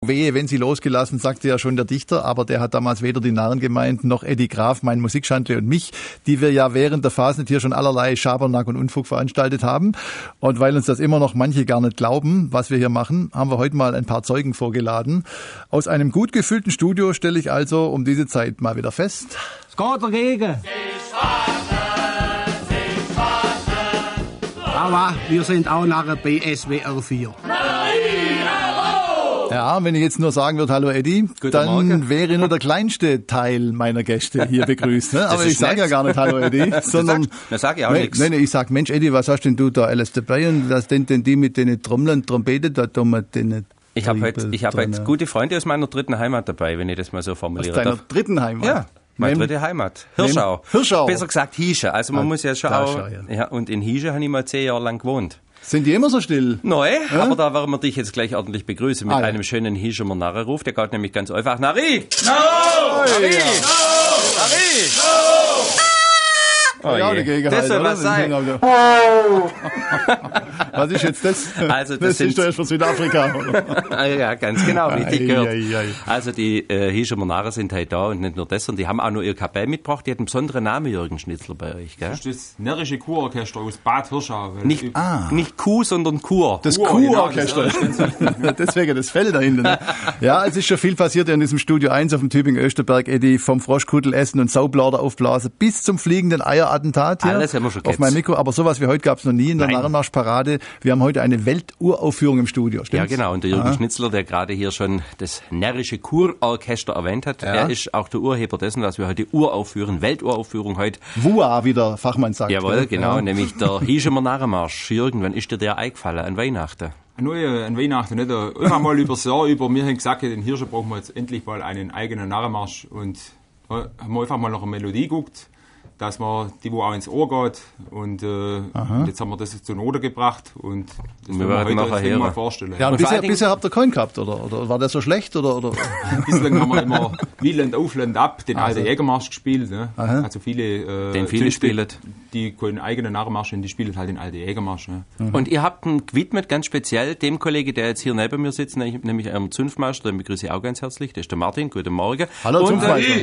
Wehe, wenn sie losgelassen, sagte ja schon der Dichter, aber der hat damals weder die Narren gemeint, noch Eddie Graf, mein Musikschantle und mich, die wir ja während der Fasnet hier schon allerlei Schabernack und Unfug veranstaltet haben. Und weil uns das immer noch manche gar nicht glauben, was wir hier machen, haben wir heute mal ein paar Zeugen vorgeladen. Aus einem gut gefüllten Studio stelle ich also um diese Zeit mal wieder fest. Es geht dagegen. Aber wir sind auch nachher bei SWR 4. Ja, wenn ich jetzt nur sagen würde, hallo Eddie, dann Morgen. Wäre nur der kleinste Teil meiner Gäste hier begrüßt. Ne? Aber ich sage ja gar nicht hallo Eddie, sondern da sag ich auch nichts. Nee, ich sag, Mensch Eddie, was hast denn du da alles dabei? Und was denn die mit den Trommeln, Trompete, da tun wir den. Ich habe jetzt gute Freunde aus meiner dritten Heimat dabei, wenn ich das mal so formuliere. Aus deiner dritten Heimat? Ja. Meine dritte Heimat. Hirschau. Besser gesagt Hiesche. Also man muss ja schon auch, ja. Und in Hiesche habe ich mal 10 Jahre lang gewohnt. Sind die immer so still? Nein, aber da werden wir dich jetzt gleich ordentlich begrüßen mit einem schönen Hiescher Narrenruf. Der geht nämlich ganz einfach. Nari! No! Nari! No! Nari! No! Oh je. Das soll was sein. Was ist jetzt das? Also das ist doch erst für Südafrika. Ja, ganz genau, richtig gehört. Also die Hiescher Narren sind heute da und nicht nur das, sondern die haben auch noch ihr Kapell mitgebracht. Die hat einen besonderen Namen, Jürgen Schnitzler, bei euch, gell? Das ist das närrische Kurorchester aus Bad Hirschau. Nicht Kuh, sondern Kur. Das Kurorchester. Genau, deswegen das Fell da hinten. Ne? Ja, es ist schon viel passiert in diesem Studio 1 auf dem Tübingen-Österberg, Eddie, vom Froschkudel essen und Saublader aufblasen bis zum fliegenden Eierattentat hier. Alles haben wir schon auf meinem Mikro. Aber sowas wie heute gab es noch nie in der Narrenmarschparade. Wir haben heute eine Welturaufführung im Studio, stimmt's? Ja, genau. Und der Jürgen Schnitzler, der gerade hier schon das närrische Kurorchester erwähnt hat, er ist auch der Urheber dessen, was wir heute Uraufführen, Welturaufführung heute. WUA, wie der Fachmann sagt. Jawohl, genau. Ja. Nämlich der Hiescher Narrenmarsch. Jürgen, wann ist dir der eingefallen? An Weihnachten? Nein, an Weihnachten nicht. Einfach mal übers Jahr über. Wir haben gesagt, den Hirscher brauchen wir jetzt endlich mal einen eigenen Narrenmarsch. Und da haben wir einfach mal nach einer Melodie geguckt, dass man die, wo auch ins Ohr geht. Und jetzt haben wir das zu Note gebracht. Und das wollen wir heute mal vorstellen. Ja, und bisher habt ihr keinen gehabt, oder war das so schlecht? Oder? Bislang haben wir immer Wieland auf, Land ab, den alten Jägermarsch gespielt. Ne? Also viele spielen. Die keinen eigenen Narrenmarsch haben, die spielen halt den alten Jägermarsch. Ne? Und ihr habt ihn gewidmet, ganz speziell dem Kollegen, der jetzt hier neben mir sitzt, nämlich eurem Zunftmeister, den begrüße ich auch ganz herzlich, das ist der Martin. Guten Morgen. Hallo Zunftmeister.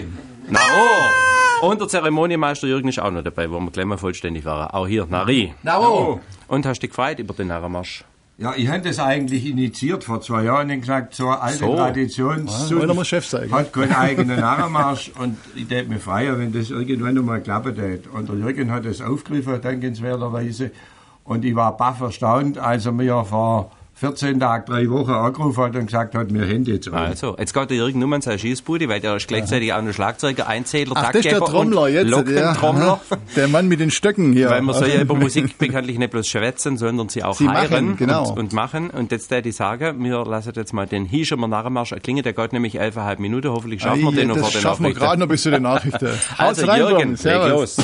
Und der Zeremonienmeister Jürgen ist auch noch dabei, wo wir gleich mal vollständig waren. Auch hier, Nari. No. Und hast dich gefreut über den Narrenmarsch? Ja, ich habe das eigentlich initiiert vor 2 Jahren und gesagt, so eine alte Tradition muss Chef sein. Hat keinen eigenen Narrenmarsch und ich würde mich freuen, wenn das irgendwann nochmal klappen würde. Und der Jürgen hat das aufgegriffen, dankenswerterweise. Und ich war baff erstaunt, als er mir vor 14 Tagen, 3 Wochen angerufen hat und gesagt hat, wir haben jetzt auch. Also, jetzt geht der Jürgen nur an seine Schießbude, weil der ist gleichzeitig auch noch Schlagzeuger, Einzähler, Taktgeber. Das ist der Trommler jetzt. Trommler. Der Mann mit den Stöcken hier. Weil man soll ja über Musik bekanntlich nicht bloß schwätzen, sondern sie auch heiren und machen. Und jetzt würde ich sagen, wir lassen jetzt mal den Hiescher Narrenmarsch erklingen. Der geht nämlich 11,5 Minuten. Hoffentlich schaffen wir den noch vor den Nachrichten. Schaffen wir gerade noch bis zu den Nachrichten. Also Jürgen, leg los.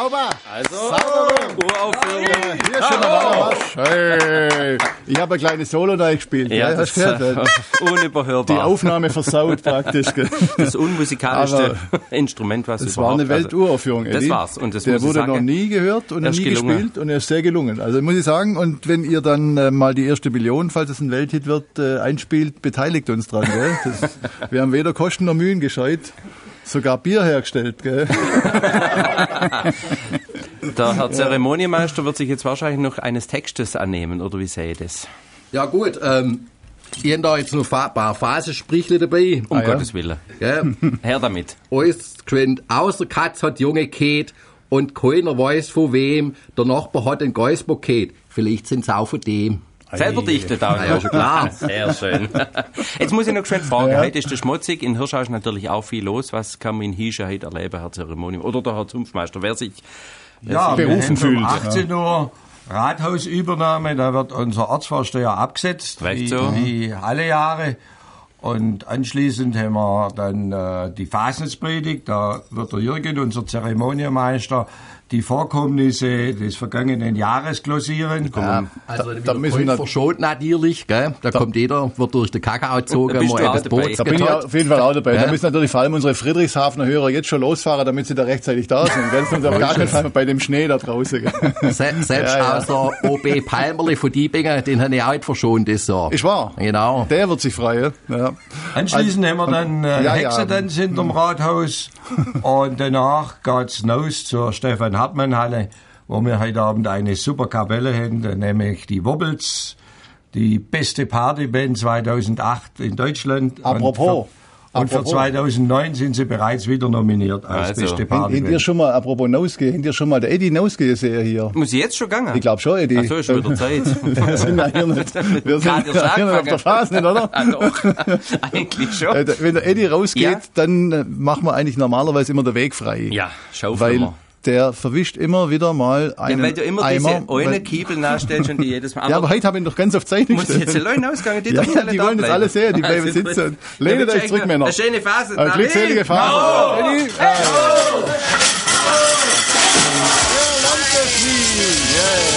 Sauber! Also, Uraufführung. Hier schon mal was. Hey. Ich habe ein kleines Solo da gespielt. Ja, das ist unüberhörbar. Die Aufnahme versaut praktisch. Das unmusikalischste Instrument, was es war eine Welturaufführung, Eddie. Das war's. Und das der wurde noch nie gehört und nie gespielt und er ist sehr gelungen. Also muss ich sagen, und wenn ihr dann mal die erste Million, falls es ein Welthit wird, einspielt, beteiligt uns dran. Gell? Wir haben weder Kosten noch Mühen gescheut. Sogar Bier hergestellt, gell? Der Herr Zeremonienmeister wird sich jetzt wahrscheinlich noch eines Textes annehmen, oder wie sehe ich das? Ja gut, ich habe da jetzt noch ein paar Phasensprüche dabei. Um Gottes Willen. Ja. Her damit. Alles geschwind. Außer Katz hat Junge Käth und keiner weiß von wem. Der Nachbar hat ein Geißpaket. Vielleicht sind's auch von dem. Selber dichtet auch. Ja, schon klar. Sehr schön. Jetzt muss ich noch schön fragen. Heute ist der Schmutzig. In Hirschau ist natürlich auch viel los. Was kann man in Hirschau heute erleben, Herr Zeremonium? Oder der Herr Zunftmeister? Wer sich berufen fühlt. Um 18 Uhr Rathausübernahme. Da wird unser Ortsvorsteher abgesetzt. Wie alle Jahre. Und anschließend haben wir dann die Fasnetspredigt. Da wird der Jürgen, unser Zeremonienmeister, die Vorkommnisse des vergangenen Jahres glossieren. Ja, also da müssen wir verschont natürlich, gell? Da kommt jeder, wird durch den Kakao gezogen, da bin ich auf jeden Fall auch dabei. Ja. Da müssen natürlich vor allem unsere Friedrichshafener Hörer jetzt schon losfahren, damit sie da rechtzeitig da sind. Gell? Sonst auf gar keinen Fall bei dem Schnee da draußen. Selbst außer OB Palmerli von Diebingen, den habe ich auch nicht verschont, das so. Ist wahr. Genau. Der wird sich freuen. Ja. Anschließend haben wir dann Hexentanz hinterm Rathaus und danach geht's raus zur Stefan Hartmann-Halle, wo wir heute Abend eine super Kapelle haben, nämlich die Wobbles, die beste Partyband 2008 in Deutschland. Apropos. Und für 2009 sind sie bereits wieder nominiert als beste Partyband. Habt ihr schon mal, apropos Nausge, habt ihr schon mal der Eddie Nausge gesehen hier? Muss ich jetzt schon gehen? Ich glaube schon, Eddie. Ach so, ist schon wieder Zeit. Wir sind ja hier nicht, auf der Phase nicht, oder? Ah, doch. Eigentlich schon. Wenn der Eddie rausgeht, dann machen wir eigentlich normalerweise immer den Weg frei. Ja, schaufeln wir. Der verwischt immer wieder mal einen weil du immer Eimer, diese eine Kiebel nachstellst und die jedes Mal... Aber heute habe ich ihn doch ganz auf Zeichnung gestellt. Muss jetzt die Leute ausgehen? Die wollen das alle sehen, die bleiben sitzen. Lehnt euch zurück, Männer. Eine schöne Phase. Eine glückselige Phase.